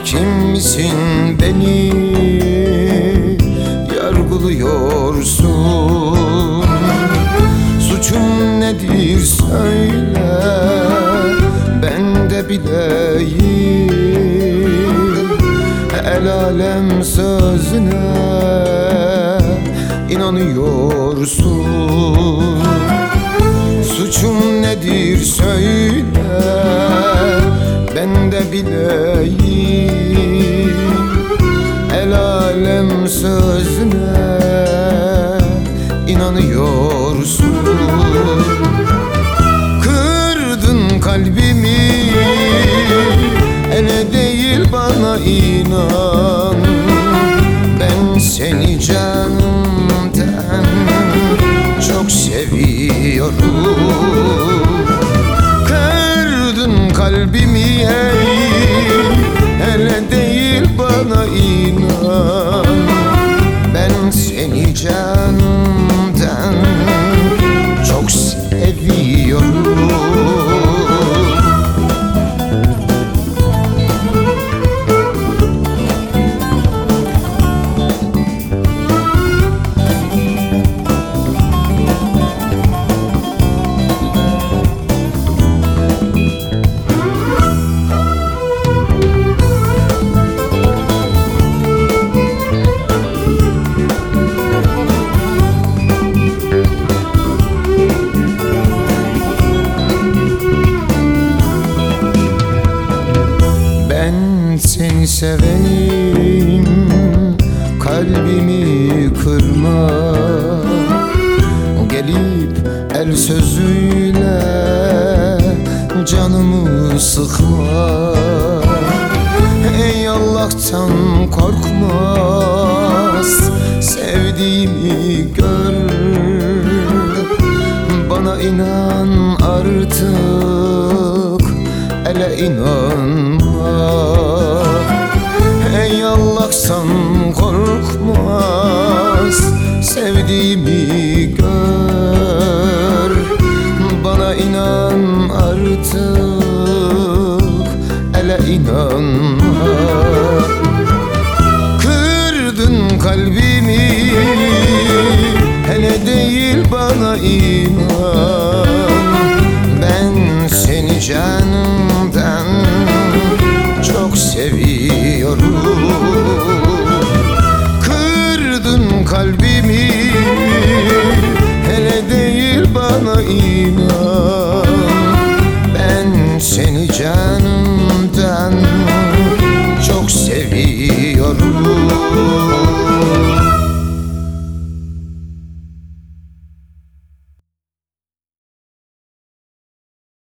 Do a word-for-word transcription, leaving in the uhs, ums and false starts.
Kimsin beni yargılıyorsun? Suçum nedir söyle, ben de bileyim. El alem sözüne inanıyorsun. Suçum nedir söyle, ben de bileyim. El alem sözüne inanıyorsun. Kırdın kalbimi, ele değil bana inan. Ben seni canımdan çok seviyorum. Kırdın kalbimi, hele değil bana inan. Ben seni canımdan çok seviyorum. Seni seveyim, kalbimi kırma. Gelip el sözüyle canımı sıkma. Ey Allah'tan korkmaz, sevdiğimi gör. Bana inan artık, ele inanma. Ey Allah'tan korkmaz, sevdiğimi gör. Bana inan artık, ele inanma. Kırdın kalbimi, hele değil bana inan. Ben seni canımdan çok seviyorum. Kırdın kalbimi, hele değil bana inan. Ben seni canımdan çok seviyorum.